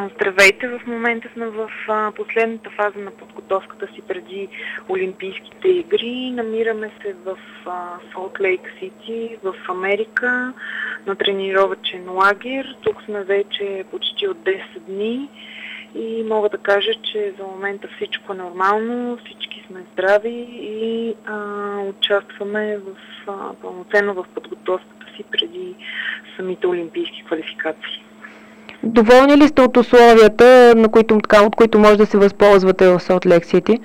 Здравейте! В момента сме в последната фаза на подготовката си преди Олимпийските игри. Намираме се в Солт Лейк Сити, в Америка, на тренировъчен лагер. Тук сме вече почти от 10 дни и мога да кажа, че за момента всичко е нормално, всички сме здрави и участваме пълноценно в подготовката си преди самите олимпийски квалификации. Доволни ли сте от условията, от които може да се възползвате в Солт Лейк Сити?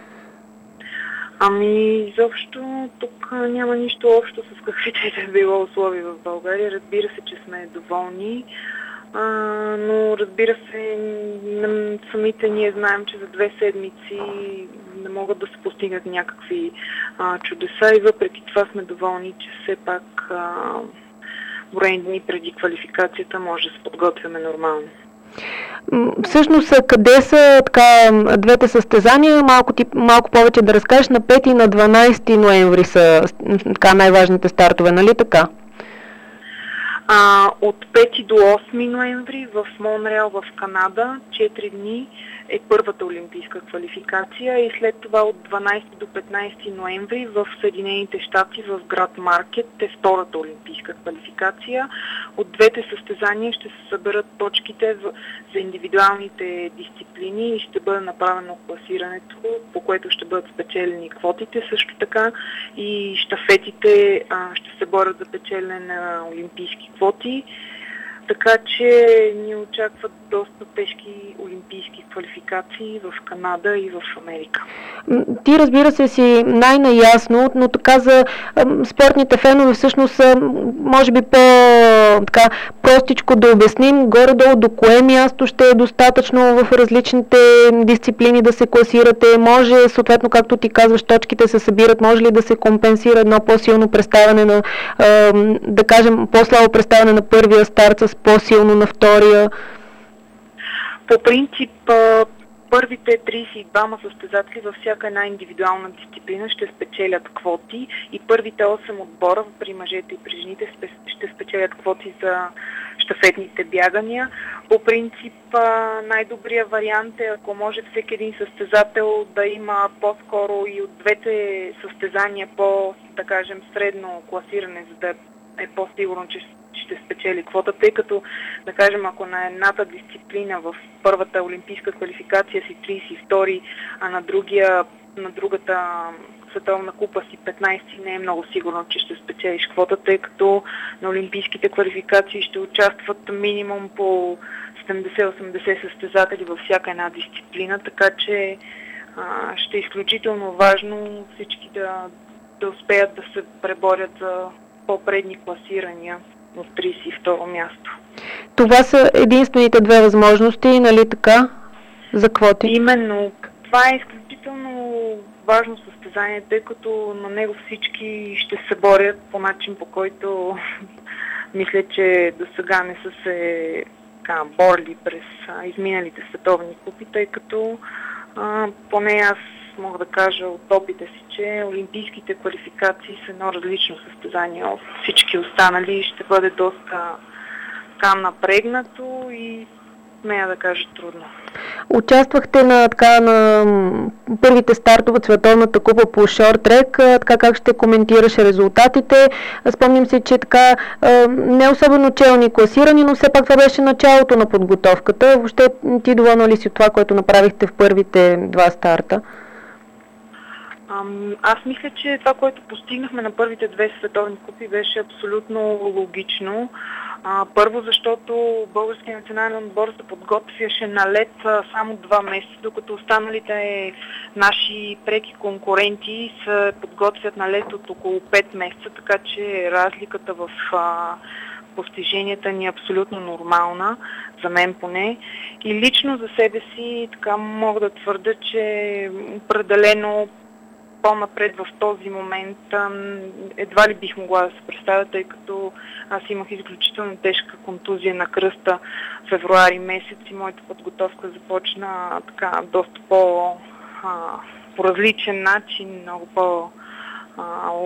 Изобщо тук няма нищо общо с каквито и да било условия в България. Разбира се, че сме доволни, но разбира се, самите ние знаем, че за 2 седмици не могат да се постигнат някакви чудеса и въпреки това сме доволни, че все пак броени дни преди квалификацията може да се подготвяме нормално. Всъщност, къде са двете състезания? Малко повече да разкажеш. На 5 и на 12 ноември са най-важните стартове, нали така? От 5 до 8 ноември в Монреал, в Канада, 4 дни е първата олимпийска квалификация и след това от 12 до 15 ноември в Съединените щати в град Маркет е втората олимпийска квалификация. От двете състезания ще се съберат точките за индивидуалните дисциплини и ще бъде направено класирането, по което ще бъдат спечелени квотите. Също така и щафетите ще се борят за печелене на олимпийски квоти. Така че ни очакват доста тежки олимпийски квалификации в Канада и в Америка. Ти, разбира се, си най-наясно, но така за спортните фенове всъщност може би простичко да обясним горе-долу до кое място ще е достатъчно в различните дисциплини да се класирате. Може, съответно, както ти казваш, точките се събират, може ли да се компенсира едно по-силно представяне на, да кажем, по-слабо представяне на първия старт с по-силно на втория? По принцип, първите 32 състезатели във всяка една индивидуална дисциплина ще спечелят квоти и първите 8 отбора при мъжете и при жените ще спечелят квоти за щафетните бягания. По принцип, най-добрият вариант е, ако може всеки един състезател да има по-скоро и от двете състезания да кажем, средно класиране, за да е по-сигурно, че ще спечели квота, тъй като, да кажем, ако на едната дисциплина в първата олимпийска квалификация си 32, а на другата световна купа си 15, не е много сигурно, че ще спечелиш квота, тъй като на олимпийските квалификации ще участват минимум по 70-80 състезатели във всяка една дисциплина, така че ще е изключително важно всички да успеят да се преборят за по-предни класирания в 32 място. Това са единствените две възможности, нали така, за квоти? Именно. Това е изключително важно състезание, тъй като на него всички ще се борят по начин, по който мисля, че до сега не са се борили през изминалите световни купи, тъй като поне аз мога да кажа от опита си, че олимпийските квалификации са едно различно състезание от всички останали и ще бъде доста напрегнато и смея да кажа трудно. Участвахте на първите стартове от Световната купа по шорт-трек. Как ще коментираш резултатите? Спомням си, че не особено челни класирани, но все пак това беше началото на подготовката. Въобще ти доволна ли си от това, което направихте в първите 2 старта? Аз мисля, че това, което постигнахме на първите 2 световни купи, беше абсолютно логично. Първо, защото българският национален отбор се подготвяше на лед само 2 месеца, докато останалите наши преки конкуренти се подготвят на лед от около 5 месеца, така че разликата в постиженията ни е абсолютно нормална, за мен поне. И лично за себе си мога да твърда, че определено по-напред в този момент едва ли бих могла да се представя, тъй като аз имах изключително тежка контузия на кръста в февруари месец и моята подготовка започна доста по различен начин, много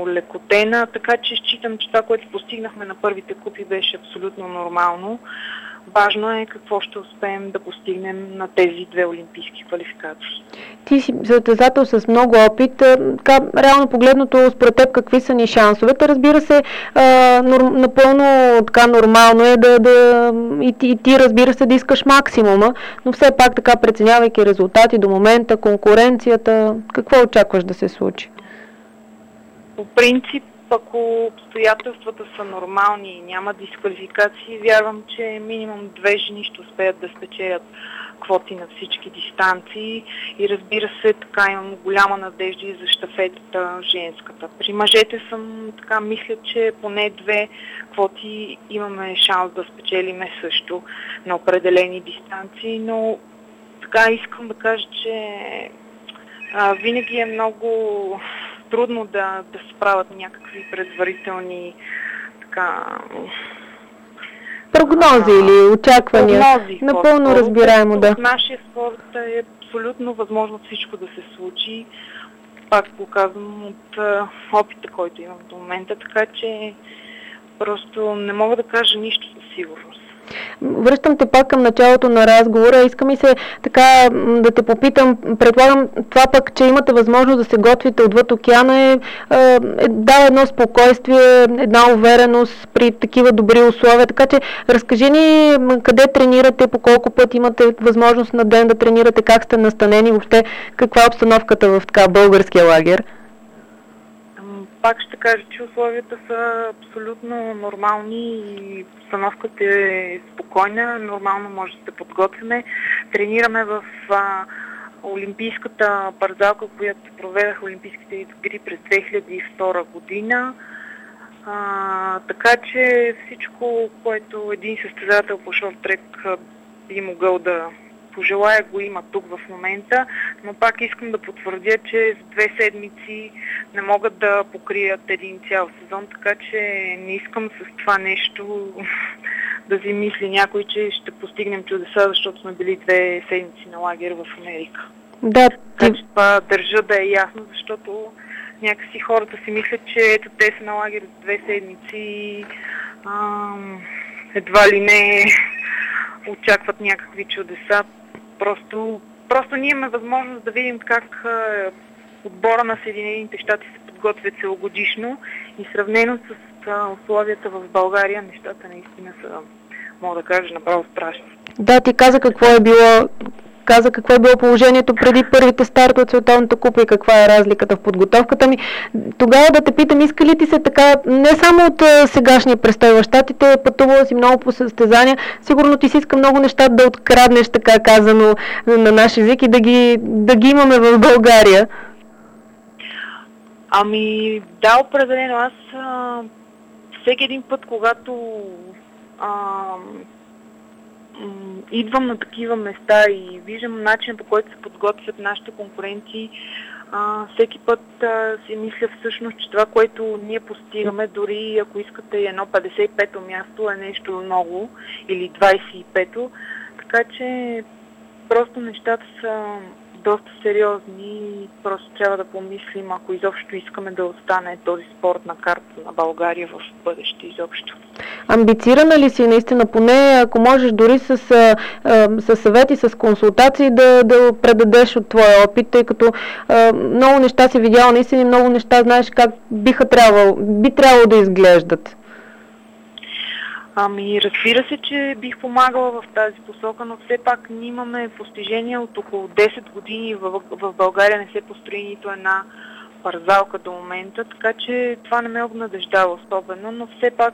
по-олекотена, така че считам, че това, което постигнахме на първите купи, беше абсолютно нормално. Важно е какво ще успеем да постигнем на тези 2 олимпийски квалификации. Ти си състезател с много опит. Така, реално погледното, според теб какви са ни шансовете? Разбира се, напълно така нормално е и ти, разбира се, да искаш максимума, но все пак така преценявайки резултати до момента, конкуренцията, какво очакваш да се случи? По принцип, ако обстоятелствата са нормални и няма дисквалификации, вярвам, че минимум 2 жени ще успеят да спечелят квоти на всички дистанции и разбира се, така имам голяма надежда и за щафетата женската. При мъжете мисля, че поне 2 квоти имаме шанс да спечелиме също на определени дистанции, но така искам да кажа, че винаги е много трудно да се правят някакви предварителни прогнози или очаквания. Напълно разбираемо, да. В нашия спорт е абсолютно възможно всичко да се случи. Пак го казвам от опита, който имам до момента, така че просто не мога да кажа нищо със сигурност. Връщам те пак към началото на разговора. Иска ми се така да те попитам, предполагам това пък, че имате възможност да се готвите отвъд океана дава едно спокойствие, една увереност при такива добри условия. Така че разкажи ни къде тренирате, по колко пъти имате възможност на ден да тренирате, как сте настанени, въобще каква е обстановката в така българския лагер? Пак ще кажа, че условията са абсолютно нормални и обстановката е спокойна, нормално може да се подготвяме. Тренираме в Олимпийската парзалка, която проведаха Олимпийските игри през 2002 година. Така че всичко, което един състезател по шорт-трек би могъл да пожелая, го има тук в момента, но пак искам да потвърдя, че с 2 седмици не могат да покрият един цял сезон, така че не искам с това нещо да си мисли някой, че ще постигнем чудеса, защото сме били 2 седмици на лагер в Америка. Да. Така че това държа да е ясно, защото някакси хората си мислят, че ето те са на лагер с 2 седмици и едва ли не очакват някакви чудеса. Просто ние имаме възможност да видим как отбора на Съединените щати се подготвя целогодишно и сравнено с условията в България, нещата наистина са, мога да кажа, направо страшни. Да, ти каза какво е било положението преди първите старта от Световната купа и каква е разликата в подготовката ми. Тогава да те питам, иска ли ти се така, не само от сегашния престой в щатите, пътувала си много по състезания, сигурно ти си иска много неща да откраднеш, така казано на наш език и да ги имаме в България. Ами да, определено. Аз всеки един път, когато идвам на такива места и виждам начин, по който се подготвят нашите конкуренти, всеки път си мисля всъщност, че това, което ние постигаме, дори ако искате едно 55-то място, е нещо много, или 25-то, така че просто нещата са доста сериозни и просто трябва да помислим, ако изобщо искаме да остане този спорт на картата на България в бъдеще изобщо. Амбицирана ли си наистина, поне ако можеш дори с съвети, с консултации да предадеш от твоя опит, тъй като много неща си видяла, наистина много неща знаеш как би трябвало да изглеждат? Ами, разбира се, че бих помагала в тази посока, но все пак ние имаме постижения от около 10 години. В България не се построи нито една парзалка до момента, така че това не ме обнадеждава особено, но все пак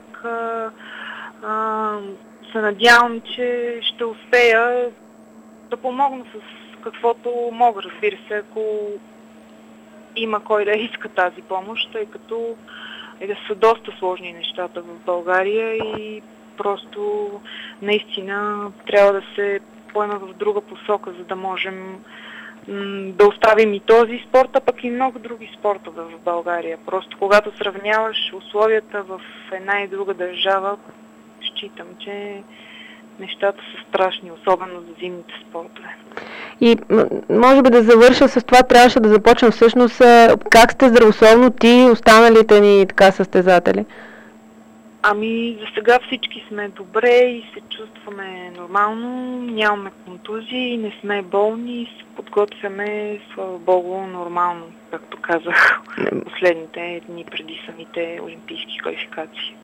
се надявам, че ще успея да помогна с каквото мога, разбира се, ако има кой да иска тази помощ, тъй като да са доста сложни нещата в България и просто наистина трябва да се поеме в друга посока, за да можем да оставим и този спорт, а пък и много други спортове в България. Просто когато сравняваш условията в една и друга държава, считам, че нещата са страшни, особено за зимните спортове. И може би да завърша с това, трябваше да започнем всъщност как сте здравословно ти и останалите ни така състезатели? Ами, за сега всички сме добре и се чувстваме нормално, нямаме контузии, не сме болни и се подготвяме, слава Богу, нормално, както казах, последните дни преди самите олимпийски квалификации.